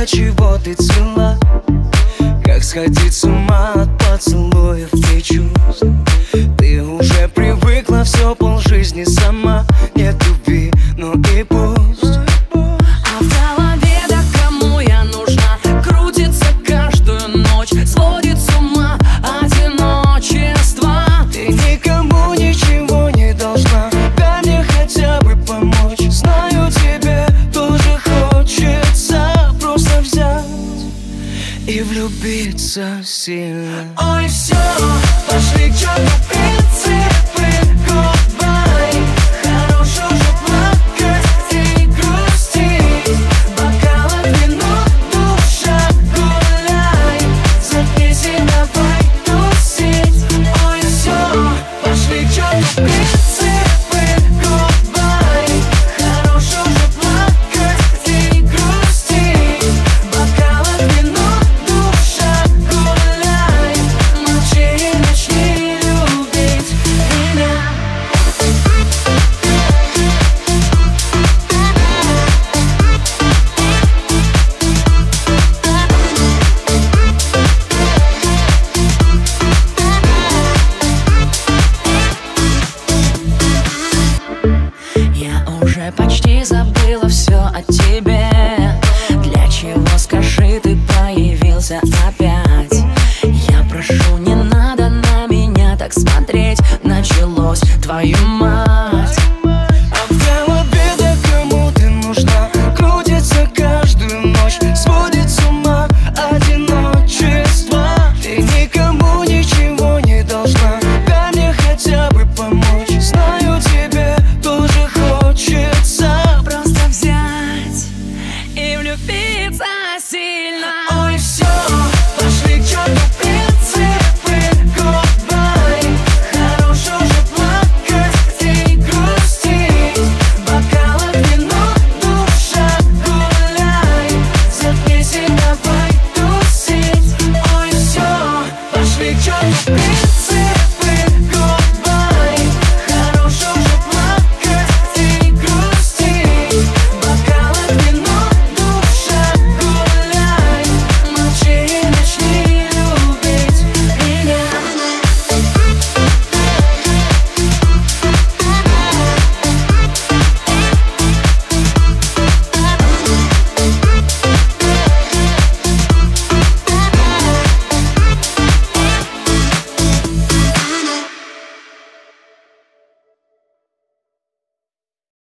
для чего ты цвела? Как сходить с ума от поцелуев и чувств? Ты уже привыкла, все полжизни сама. Нет любви, ну и пусть. А в голове, да кому я нужна? Крутится каждую ночь, сводит с ума одиночество. Ты никому ничего не должна, дай мне хотя бы помочь. Знаю, тебе тоже хочется просто взять и влюбиться сильно. Ой, все, пошли к черту принципы, goodbye. Хорош уже плакать и грустить. Бокал вино, душа, гуляй. Запись и давай тусить. Ой, все, пошли к черту принципы, goodbye. Хорош уже плакать и грустить. Бокал вино, душа, гуляй. Молчи и начни любить меня. Я уже почти забыла все о тебе. Для чего, скажи, ты появился опять? Я прошу, не надо на меня так смотреть. Началось, твою мать. А в голове, да кому ты нужна? Крутится каждую ночь, сводит с ума одиночество. Ты никому ничего не должна, дай мне хотя бы помочь. Знаю, тебе тоже хочется Просто взять и влюбиться сильно. Ой, все, пошли к черту принципы, goodbye. Хорош уже плакать и грустить. Бокал вино, душа, гуляй. Запись и давай тусить. Ой, все, пошли к черту принципы.